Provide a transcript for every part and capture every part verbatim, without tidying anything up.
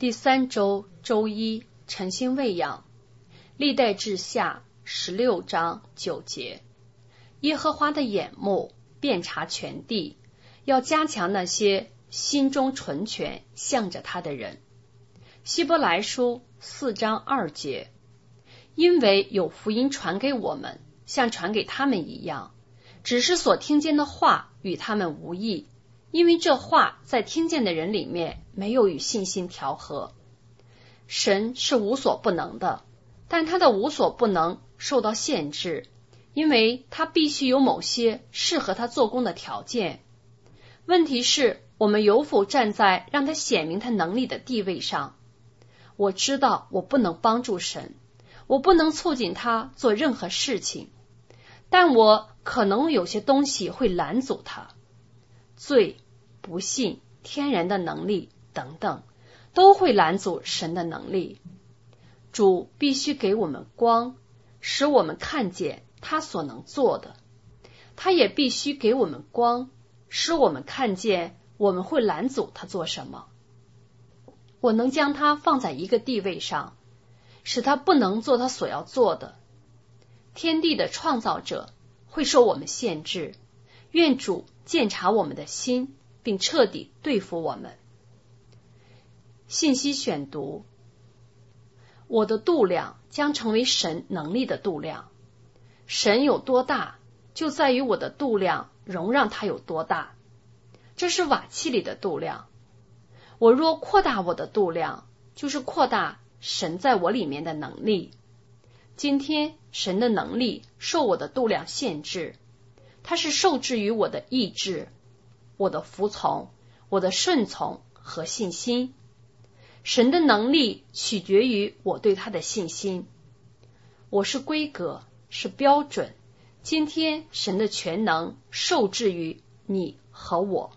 第三周周一，晨星喂养，历代志下十六章九节。耶和华的眼目遍察全地，要加强那些心中纯全向着他的人。希伯来书四章二节。因为有福音传给我们，像传给他们一样，只是所听见的话与他们无异，因为这话在听见的人里面没有与信心调和。神是无所不能的，但他的无所不能受到限制，因为他必须有某些适合他做工的条件。问题是，我们有否站在让他显明他能力的地位上？我知道我不能帮助神，我不能促进他做任何事情，但我可能有些东西会拦阻他。罪、不信、天然的能力等等，都会拦阻神的能力。主必须给我们光，使我们看见他所能做的。他也必须给我们光，使我们看见我们会拦阻他做什么。我能将他放在一个地位上，使他不能做他所要做的。天地的创造者会受我们限制，愿主鉴察我们的心，并彻底对付我们。信息选读：我的度量将成为神能力的度量。神有多大，就在于我的度量容让他有多大。这是瓦器里的度量。我若扩大我的度量，就是扩大神在我里面的能力。今天神的能力受我的度量限制，它是受制于我的意志、我的服从、我的顺从和信心。神的能力取决于我对他的信心。我是规格，是标准。今天神的全能受制于你和我。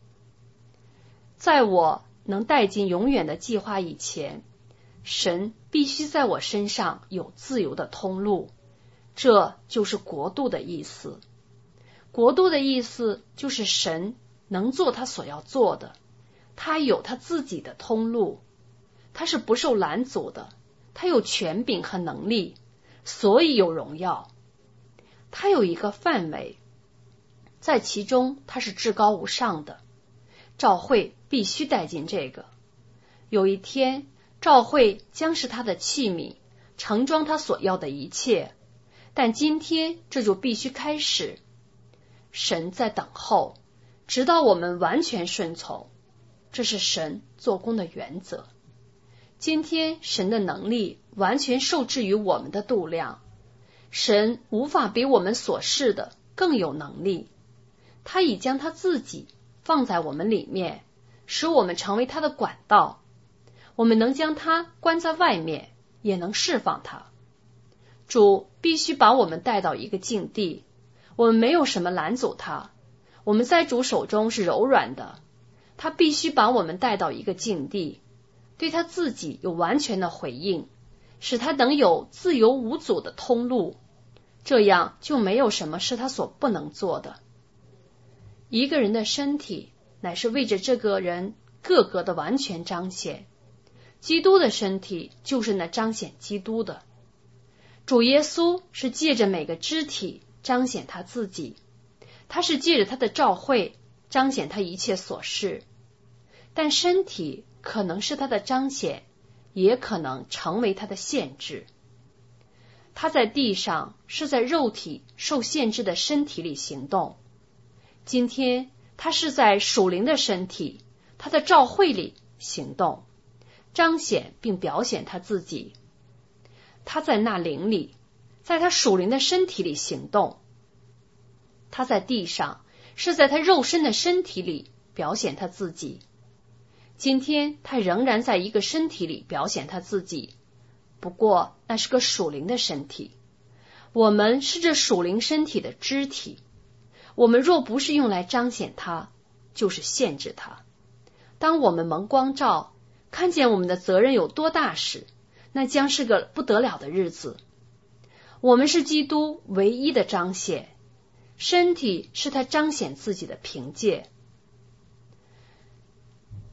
在我能带进永远的计划以前，神必须在我身上有自由的通路。这就是国度的意思。国度的意思就是神能做他所要做的，他有他自己的通路，他是不受拦阻的，他有权柄和能力，所以有荣耀。他有一个范围，在其中他是至高无上的。召会必须带进这个。有一天，召会将是他的器皿，盛装他所要的一切。但今天这就必须开始。神在等候，直到我们完全顺从。这是神做工的原则。今天神的能力完全受制于我们的度量。神无法比我们所示的更有能力。他已将他自己放在我们里面，使我们成为他的管道。我们能将他关在外面，也能释放他。主必须把我们带到一个境地，我们没有什么拦阻他。我们在主手中是柔软的，他必须把我们带到一个境地，对他自己有完全的回应，使他能有自由无阻的通路，这样就没有什么是他所不能做的。一个人的身体乃是为着这个人各个的完全彰显，基督的身体就是那彰显基督的。主耶稣是借着每个肢体彰显他自己，他是借着他的召会彰显他一切所事，但身体可能是他的彰显，也可能成为他的限制。他在地上是在肉体受限制的身体里行动，今天他是在属灵的身体，他的召会里行动，彰显并表现他自己。他在那灵里，在他属灵的身体里行动。他在地上是在他肉身的身体里表现他自己。今天他仍然在一个身体里表现他自己，不过那是个属灵的身体。我们是这属灵身体的肢体，我们若不是用来彰显它，就是限制它。当我们蒙光照，看见我们的责任有多大时，那将是个不得了的日子。我们是基督唯一的彰显，身体是他彰显自己的凭借。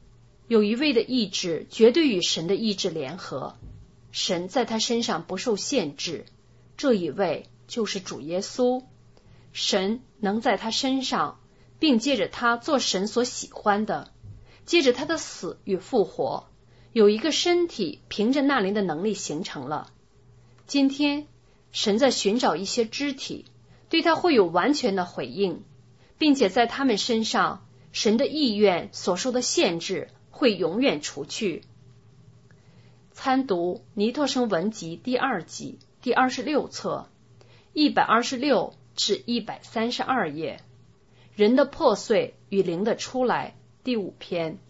有一位的意志绝对与神的意志联合，神在他身上不受限制，这一位就是主耶稣。神能在他身上，并借着他做神所喜欢的，借着他的死与复活，有一个身体凭着那灵的能力形成了。今天神在寻找一些肢体，对他会有完全的回应，并且在他们身上，神的意愿所受的限制会永远除去。参读尼托生文集第二集第二十六册一百二十六至一百三十二页，人的破碎与灵的出来第五篇。